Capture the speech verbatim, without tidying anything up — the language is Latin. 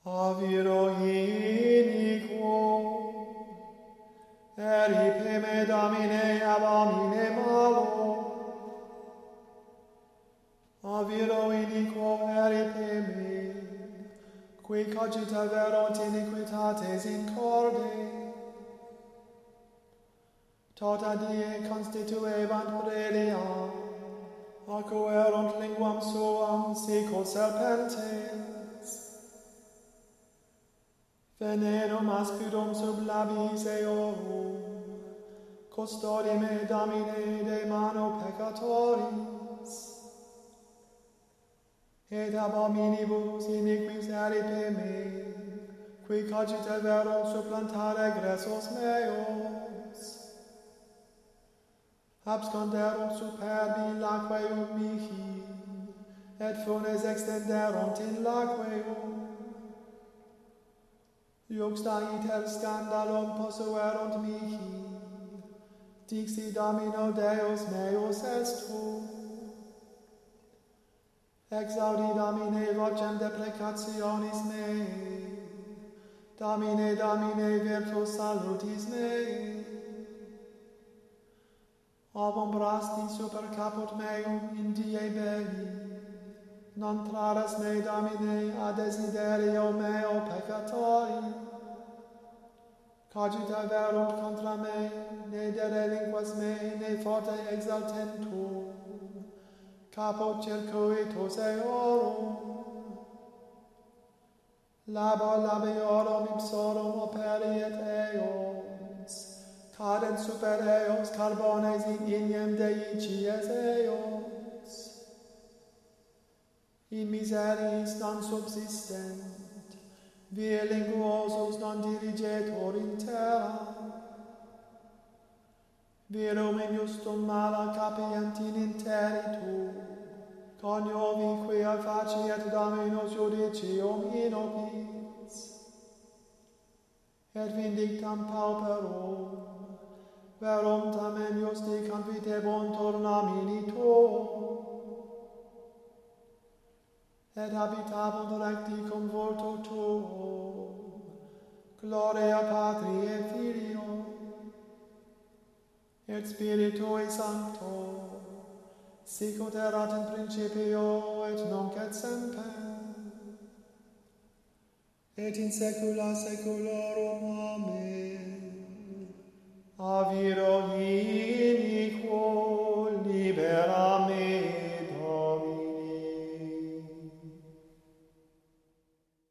Aviro iniquo, eripe me domine abomine malo. Aviro iniquo, eripe me, qui cogita verunt iniquitates in corde. Tota die constituebant predia, acquerunt linguam suam sicut serpentes. Venenum aspidum sub labis eorum, custodi me domine de mano peccatoris. Et abominibus iniquis eripe me, qui cogite verunt supplantare gressos meos. Absconderunt superbi laqueum mihi, et funes extenderunt in laqueum. Iuxta iter scandalum possuerunt mihi, dixi Domino Deus meus est tu. Exaudi Domine vocem deprecationis mei, Domine, Domine virtus salutis mei. Obumbrasti super caput meum in die belli, non traras me, Domine, a desiderio meo peccatori. Cogita verunt contra me, ne de relinquas me, ne forte exaltentur. Caput circuitus eorum. Labo labiorum ipsorum operiet eos, cadent super eos carbones in ignem deicies eos. In miseris non subsistent, vie linguosus non dirigetur in terra. Virum in justum mala capient in interitu, coniovi quia faciet Dominus judicium inopis. Et vindictam pauperum, verum tamen justi confitebuntur nomini tuum. Et habitabunt recti cum vultu tuum, gloria Patri et Filio, et Spiritui Sancto, sicut erat in principio, et nunc et semper, et in saecula saeculorum. Amen. Aviro